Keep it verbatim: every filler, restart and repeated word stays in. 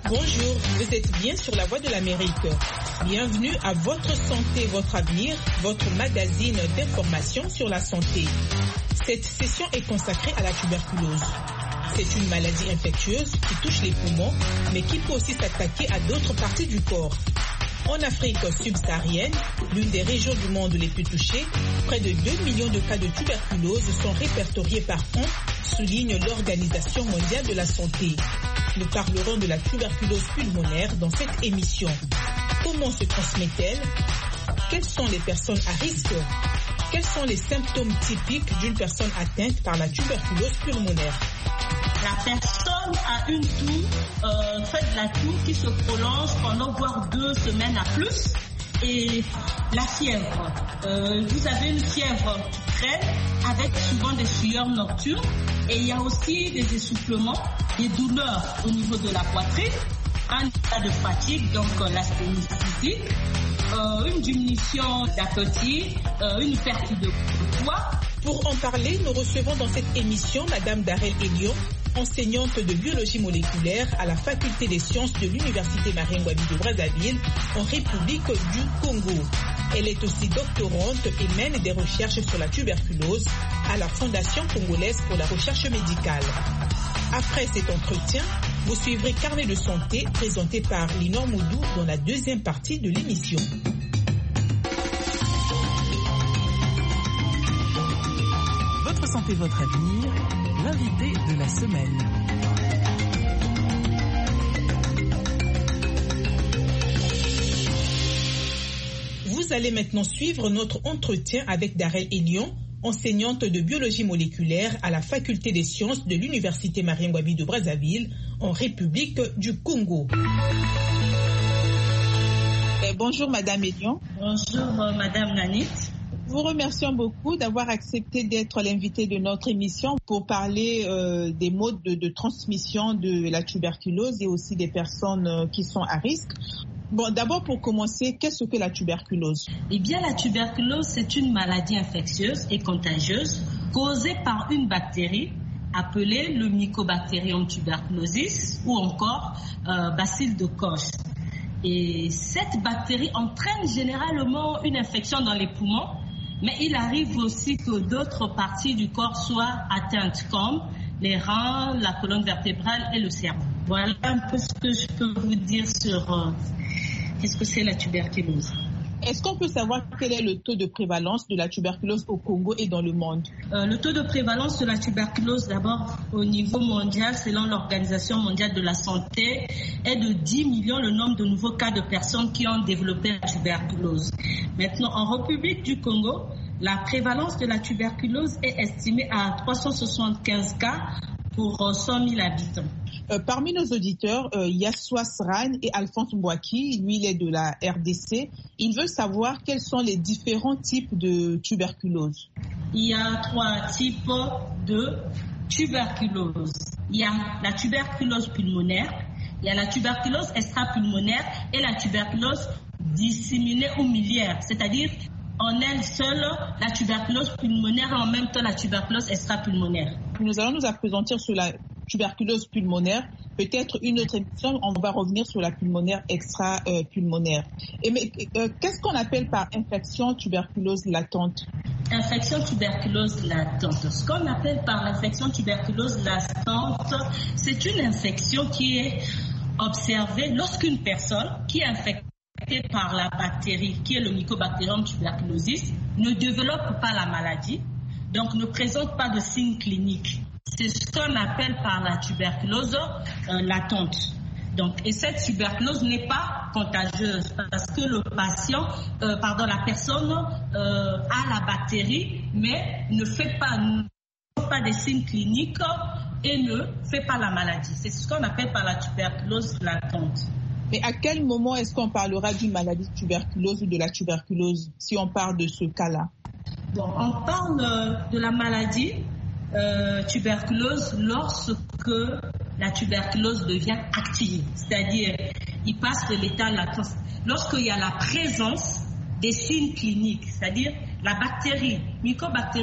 Bonjour, vous êtes bien sur la Voix de l'Amérique. Bienvenue à Votre Santé, Votre Avenir, votre magazine d'information sur la santé. Cette session est consacrée à la tuberculose. C'est une maladie infectieuse qui touche les poumons, mais qui peut aussi s'attaquer à d'autres parties du corps. En Afrique subsaharienne, l'une des régions du monde les plus touchées, près de deux millions de cas de tuberculose sont répertoriés par an, souligne l'Organisation mondiale de la santé. Nous parlerons de la tuberculose pulmonaire dans cette émission. Comment se transmet-elle? Quelles sont les personnes à risque? Quels sont les symptômes typiques d'une personne atteinte par la tuberculose pulmonaire? La personne a une toux, euh, fait de la toux qui se prolonge pendant voire deux semaines à plus. Et la fièvre. Euh, vous avez une fièvre qui traîne avec souvent des sueurs nocturnes. Et il y a aussi des essoufflements, des douleurs au niveau de la poitrine, un état de fatigue, donc euh, l'asthénie physique, euh, une diminution d'appétit, euh, une perte de poids. Pour en parler, nous recevons dans cette émission Madame Darel Elion, enseignante de biologie moléculaire à la faculté des sciences de l'université Marien-Ngouabi de Brazzaville en République du Congo. Elle est aussi doctorante et mène des recherches sur la tuberculose à la Fondation congolaise pour la recherche médicale. Après cet entretien, vous suivrez Carnet de santé présenté par Linor Moudou dans la deuxième partie de l'émission. Votre santé, votre avenir, l'invité de la semaine. Vous allez maintenant suivre notre entretien avec Darel Elion, enseignante de biologie moléculaire à la faculté des sciences de l'université Marien-Ngouabi de Brazzaville en République du Congo. Et bonjour Madame Elion. Bonjour euh, Madame Nanit. Vous remercions beaucoup d'avoir accepté d'être l'invité de notre émission pour parler euh, des modes de, de transmission de la tuberculose et aussi des personnes euh, qui sont à risque. Bon, d'abord pour commencer, qu'est-ce que la tuberculose? Eh bien, la tuberculose, c'est une maladie infectieuse et contagieuse causée par une bactérie appelée le Mycobacterium tuberculosis ou encore euh, bacille de Koch. Et cette bactérie entraîne généralement une infection dans les poumons, mais il arrive aussi que d'autres parties du corps soient atteintes, comme les reins, la colonne vertébrale et le cerveau. Voilà un peu ce que je peux vous dire sur euh, qu'est-ce que c'est la tuberculose. Est-ce qu'on peut savoir quel est le taux de prévalence de la tuberculose au Congo et dans le monde? euh, Le taux de prévalence de la tuberculose, d'abord au niveau mondial, selon l'Organisation mondiale de la santé, est de dix millions le nombre de nouveaux cas de personnes qui ont développé la tuberculose. Maintenant, en République du Congo, la prévalence de la tuberculose est estimée à trois cent soixante-quinze cas pour cent mille habitants. Euh, parmi nos auditeurs, euh, il y a Swasran et Alphonse Mbouaki, lui il est de la R D C. Il veut savoir quels sont les différents types de tuberculose. Il y a trois types de tuberculose. Il y a la tuberculose pulmonaire, il y a la tuberculose extrapulmonaire et la tuberculose disséminée ou miliaire, c'est-à-dire en elle seule la tuberculose pulmonaire et en même temps la tuberculose extrapulmonaire. Nous allons nous appesantir sur la tuberculose pulmonaire. Peut-être une autre émission, on va revenir sur la pulmonaire extra-pulmonaire. Et mais euh, qu'est-ce qu'on appelle par infection tuberculose latente? Infection tuberculose latente. Ce qu'on appelle par l'infection tuberculose latente, c'est une infection qui est observée lorsqu'une personne qui est infectée par la bactérie qui est le Mycobacterium tuberculosis ne développe pas la maladie, donc ne présente pas de signes cliniques. C'est ce qu'on appelle par la tuberculose euh, latente. Donc, et cette tuberculose n'est pas contagieuse parce que le patient, euh, pardon, la personne euh, a la bactérie mais ne fait pas, ne fait pas des signes cliniques et ne fait pas la maladie. C'est ce qu'on appelle par la tuberculose latente. Mais à quel moment est-ce qu'on parlera d'une maladie de tuberculose ou de la tuberculose, si on parle de ce cas-là? Bon, on parle de la maladie euh, tuberculose lorsque la tuberculose devient active, c'est-à-dire il passe de l'état latent. Lorsqu'il y a la présence des signes cliniques, c'est-à-dire la bactérie, Mycobacterium